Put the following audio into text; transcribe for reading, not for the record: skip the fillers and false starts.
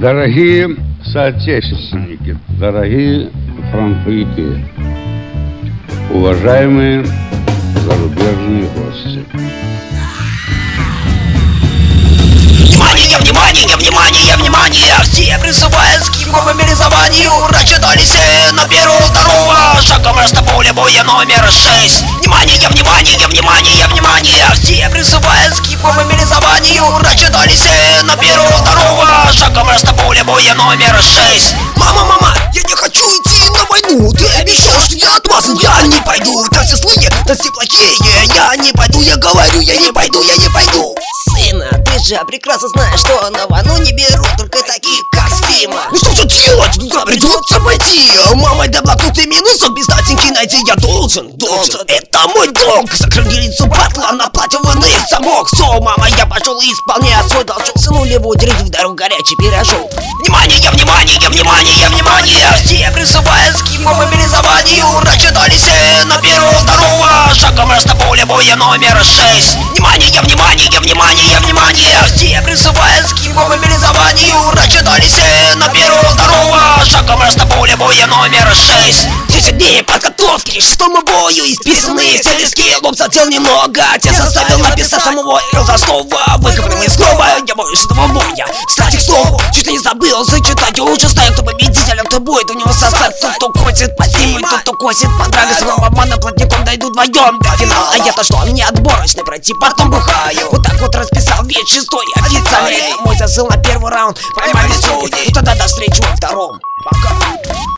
Дорогие соотечественники, дорогие французы, уважаемые зарубежные гости. Внимание, внимание, внимание, внимание! Все призывают к его мобилизованию. Рассчитались на первого, второго. Шагом раз на поле боя номер 6. Внимание, внимание, внимание, внимание! Все призывают к его мобилизованию. Рассчитались на первого, второго. Шагом раз на поле боя номер 6. Мама, мама, я не хочу идти на войну. Ты обещал, что я отмазан, я не пойду. Да все злые, да все плохие. Я не пойду, я говорю, я не пойду, я не пойду. Сына, ты же прекрасно знаешь, что на войну не берут только таких, как Сфима. Ну что же делать? Туда придется пойти. Мамой да блокнутый минусом без статинки найти я должен. Это мой долг. Закрыть лицо батла на платьевый замок. Все, мама, я пошел и исполняю свой должок. Сыну левую держи в дорогу горячий пирожок. Внимание, внимание, внимание, внимание! Все призывают к его мобилизованию. Рассчитались на первого, второго. Шагом раз на поле боя номер 6. Внимание, внимание, внимание, внимание! Все призывают к его мобилизованию. Рассчитались на первого, второго. Шагом раз на поле боя номер 6. 10 дней подготовки к шестому бою. Исписанные все листки, лоб задел немного. Отец заставил написать самого Ростова. Выковырил из гроба, я боюсь этого боя. Кстати, к слову, чуть не забыл зачитать. Я уже знаю, кто победитель, а кто будет у него сосать. Тот, кто косит по зиму, тот, кто косит по драгу. С обманом плотником дойду вдвоем до финала. А я-то что, мне отборочный пройти, потом бухаю. Вот так вот расписал весь шестой официально. Это мой засыл на первый раунд. Поймали судьи, и тогда до встречи во втором. Пока.